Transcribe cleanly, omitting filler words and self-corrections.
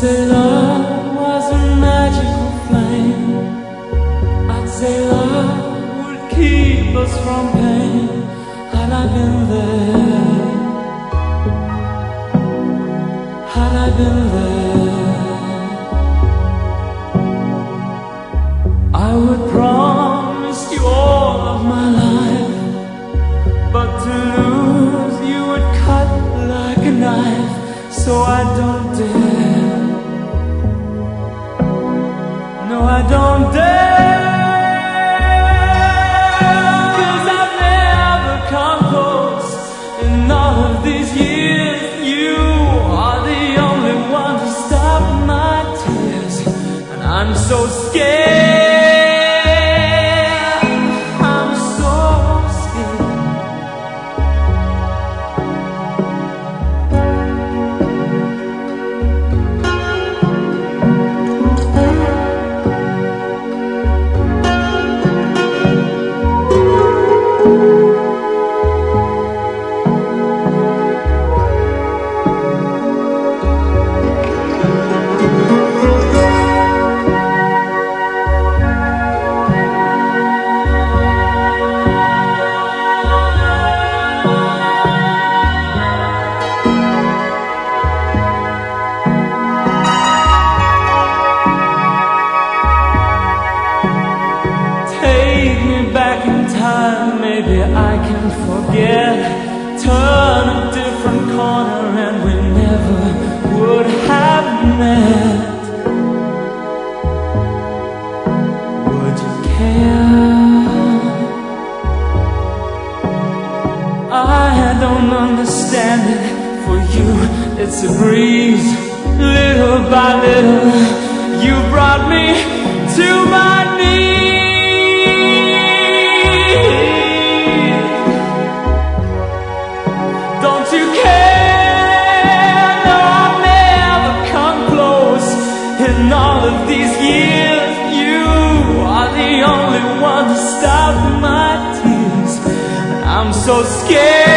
say love was a magical flame. I'd say love would keep us from pain. Had I been there, had I been there, I would promise you all of my life. But to lose you would cut like a knife. So I don't dare, no I don't dare, 'cause I've never come close in all of these years. You are the only one to stop my tears, and I'm so scared. Back in time, maybe I can forget. Turn a different corner and we never would have met. Would you care? I don't understand it. For you, it's a breeze. Little by little, you brought me to my knees. In all of these years, you are the only one to stop my tears, and I'm so scared.